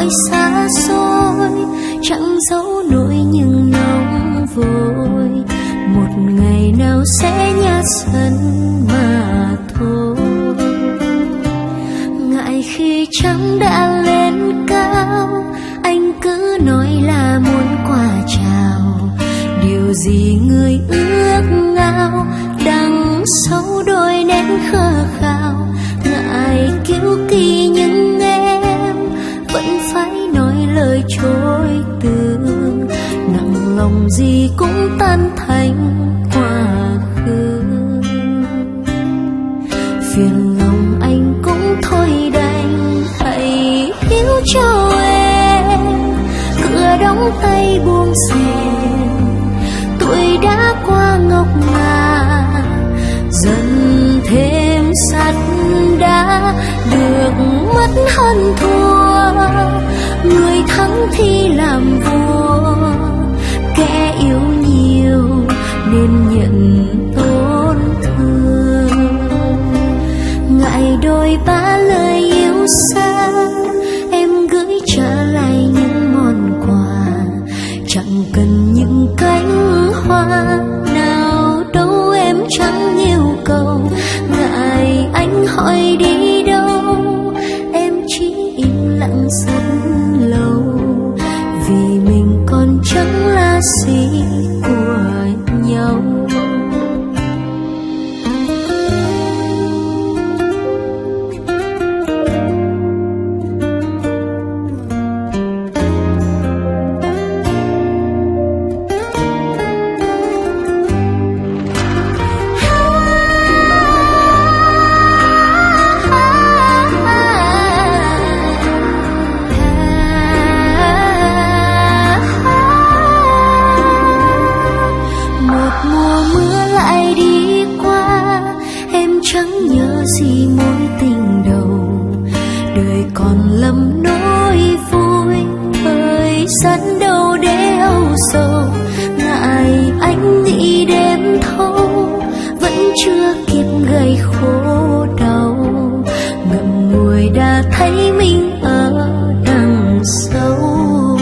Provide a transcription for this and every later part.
cõi xa xôi, chẳng giấu nỗi nhưng nóng vội, một ngày nào sẽ nhạt dần mà thôi. Ngại khi trăng đã lên cao, anh cứ nói là muốn qua chào, điều gì người ước ngao, đằng sau đôi nét khờ khạo. Ngại kiêu kỳ nhưng em vẫn phải nói lời trôi từ, nặng lòng gì cũng tan thành quá khứ. Phiền lòng anh cũng thôi đành, hãy hiểu cho em, cửa đóng tay buông rèm. Tuổi đã qua ngọc ngà, dần thêm sắt đá, được mất hơn thua. Người thắng thì làm vua, kẻ yếu nhiều nên nhận tổn thương. Ngại đôi ba lời yêu xa, em gửi trả lại những món quà, chẳng cần những cánh hoa nào đâu, em chẳng yêu cầu. Ngại anh hỏi đi đâu, em chỉ im lặng rất lâu, vì mình còn chẳng là gì của nhau. Gì mối tình đầu đời còn lầm nỗi vui, thời gian đâu để âu sầu. Ngại anh nghĩ đêm thâu vẫn chưa kịp gầy khổ đau, ngậm ngùi đã thấy mình ở đằng sâu.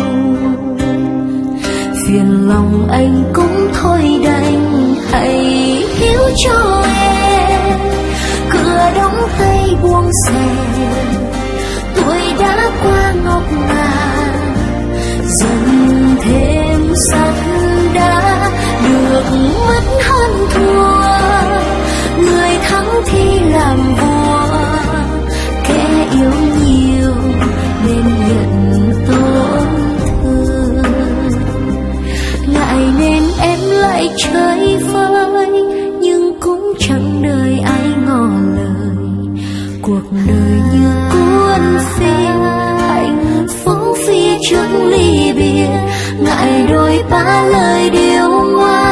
Phiền lòng anh cũng thôi đành, hãy hiểu cho em, cửa đóng tay buông rèm. Tuổi đã qua ngọc ngà, dần thêm sắt đá, được mất hơn thua. Người thắng thì làm vua, kẻ yếu nhiều nên nhận tổn thương. Ngại nên em lại chơi vơi, nhưng cũng chẳng đời ai ngỏ lời. Cuộc đời như cuốn phim, hạnh phúc phi trước ly biệt. Ngại đôi ba lời điêu ngoa,